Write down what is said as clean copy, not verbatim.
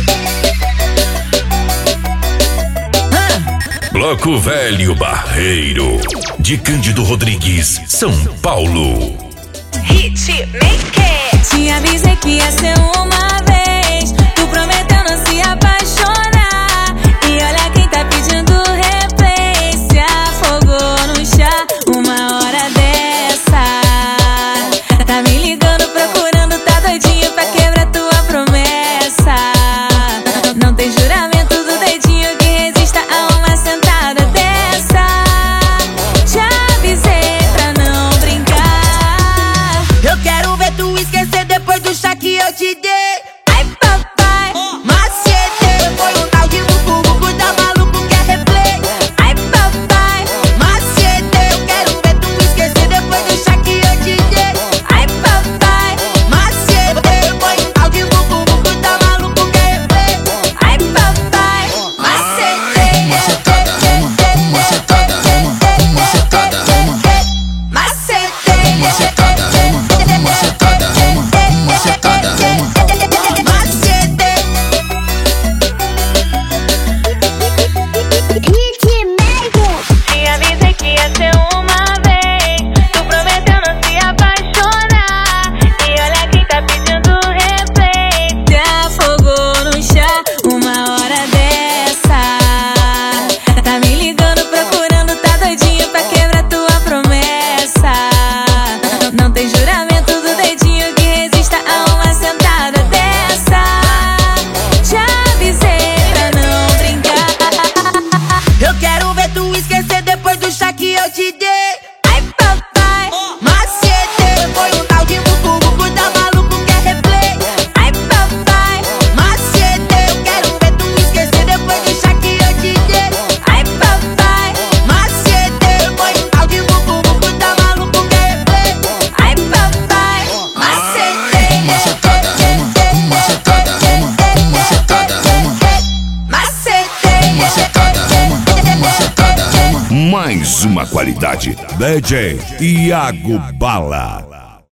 Bloco Velho Barreiro, de Cândido Rodrigues, São Paulo. Hitmaker. Te avisei que ia ser uma vez, tu prometeu não se apaixonar. E olha quem tá pedindo replay, se afogou no chá uma hora dessa. Tá me ligando procurando, tá doidinho pra quebrar tua promessa. Não tem juramento do dedinho que resista a uma sentada dessa. Te avisei pra não brincar. Eu quero ver tu esquecer depois do chá que eu te dei. Ai papai, Macete, foi um tal de bubu, tá maluco, quer replay. ai papai, Macete, eu quero ver tu esquecer depois do chá que eu te dei. ai papai, Macete, foi um tal de bubu, tá maluco, quer replay. ai papai, Macete, Macetada, macetada, macetada, macete, macetada, macetada, macetada. te avisei que ia ser uma vez, tu prometeu não se apaixonar. E olha quem tá pedindo replay, te afogou no chá uma hora dessa. Tá me ligando procurando, tá doidinho pra quebrar tua promessa. Não tem juramento do dedinho que resista a uma sentada dessa. Te avisei pra não brincar. Eu quero ver tu esquecer depois do chá que eu te dei. Ai papai, Macete, foi um tal de bubu, tá maluco, quer replay. ai papai, Macete, eu quero ver tu esquecer depois do chá que eu te dei. ai papai, Macete, foi um tal de bubu, tá maluco, quer replay. ai papai, Macete, Macetada, macetada, macetada, macete, macetada, macetada. Mais uma qualidade. DJ Iago Bala.